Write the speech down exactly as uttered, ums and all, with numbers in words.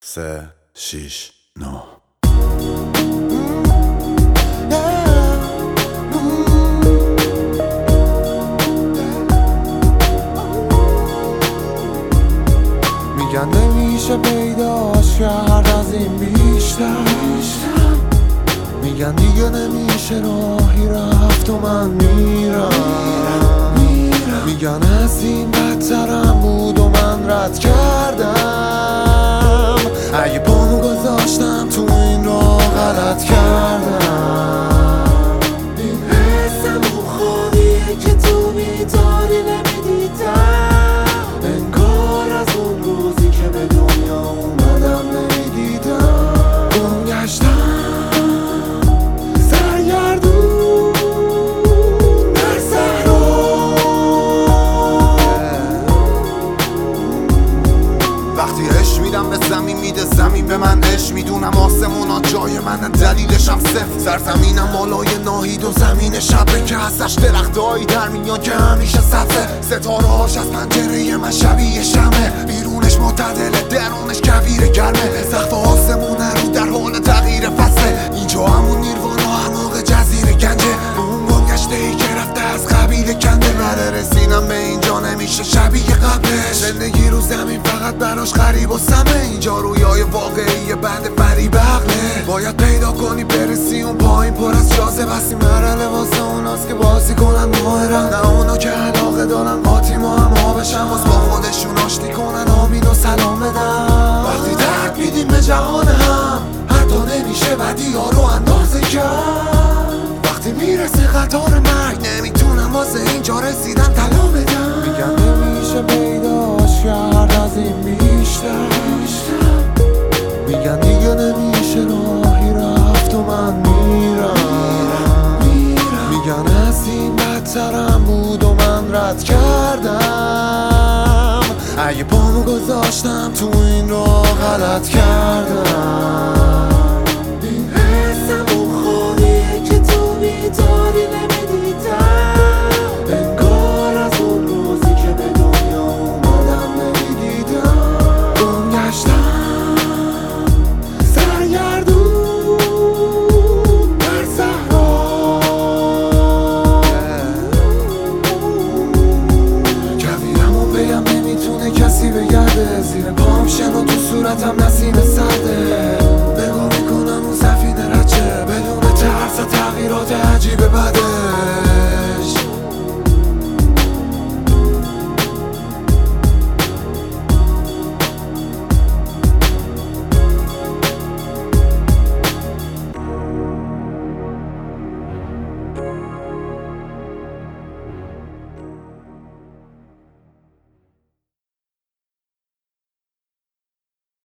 سه شیش نه میگن نمیشه پیداش کرد از این بیشتر. میگن دیگه نمیشه راهی رفت و من میرم. میگن از این بدترم بود و من رد کردم. اگه پامو گذاشتم تو این راه غلط کردم. این حسم اون خوابیه که تو بیداری نمیدیدم. انگار از اون روزی که به دنیا اومدم نمیدیدم. گم گشتم سرگردون در صحرا. وقتی عشق میدم به زمین میده زمین به من عشق. میدونم آسمونا جای منه دلیلشم صفر. سرزمینم بالای ناهید و زمین شبه که ازش درختایی در میان که همیشه سبزه. ستاره هاش از پنجره من شبیه شمه. بیرونش معتدله درونش کویر گرمه. سقف آسمونه رو در حال تغییر فصله. اینجا همون نیروانا هماغ جزیره گنجه. اون گم گشته ای که رفته از قبیل کنده. بره رسیدم به اینجا نمیشه شبیه قبلش. زندگی رو زمین فقط براش غریب و سمه. اینجا رویای واقعی بند فریب عقله. باید پیدا کنی برسی اون پایین پر از جاذبه. بسی مرحله واسه اوناست که بازی کنن ماهرن. نه اونا که علاقه دارن قاطی ما هم ها بشن. باز با خودشون آشتی کنن آمین و سلام بدن. وقتی درد میدیم به جهان هم حتی نمیشه بدی ها رو اندازه کرد. وقتی میرسه قطار مرگ نمیتونم واسه اینجا رسیدن طلا بدم. میگن نمیشه پیداش کرد از این بیشتر. میگن دیگه نمیشه راهی رفت و من میرم. میگن از این بدترم بود و من رد کردم. اگه پامو گذاشتم تو این راه غلط کردم. این حسم اون خوابیه که تو بیداری نمیدیدم. انگار از اون روزی که به دنیا اومدم نمیدیدم. گم گشتم سرگردون در صحرا. کویرمو بگم نمیتونه کسی بگرده. زیر پام شن و تو صورتم نسیم